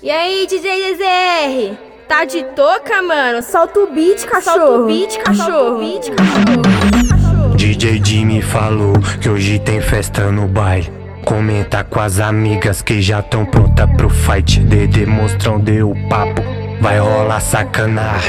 E aí, DJ DZR? Tá de touca, mano? Solta o beat, cachorro. Solta o beat, cachorro. DJ Jimmy falou que hoje tem festa no baile. Comenta com as amigas que já tão pronta pro fight. Dedê monstrão deu o papo, vai rolar sacanagem.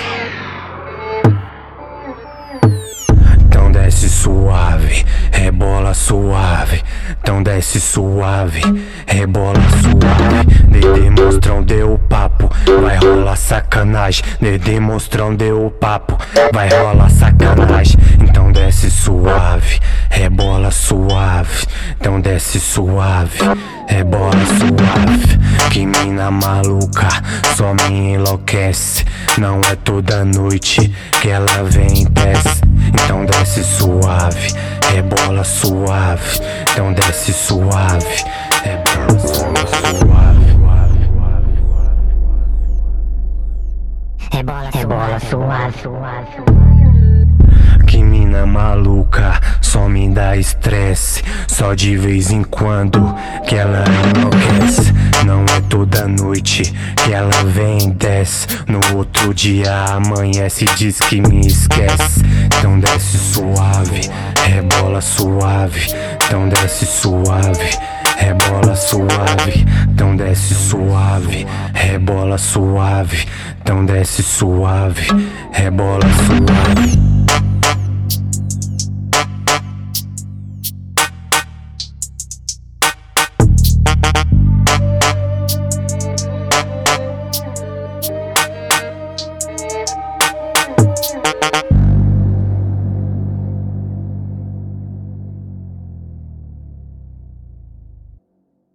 Então desce suave, rebola suave. Então desce suave, rebola suave. Dedê monstrão deu o papo, vai rolar sacanagem. Dedê monstrão deu o papo, vai rolar sacanagem. Então desce suave, rebola suave. Então desce suave, rebola suave. Que mina maluca, só me enlouquece. Não é toda noite que ela vem e desce. Então desce suave, rebola suave. Então desce suave, rebola suave. Rebola suave. Que mina maluca, só me dá estresse. Só de vez em quando que ela enlouquece. Não é toda noite que ela vem e desce. No outro dia amanhece e diz que me esquece. Então desce suave, rebola suave. Então desce suave, rebola suave. Então desce suave, rebola suave. Então desce suave, rebola suave.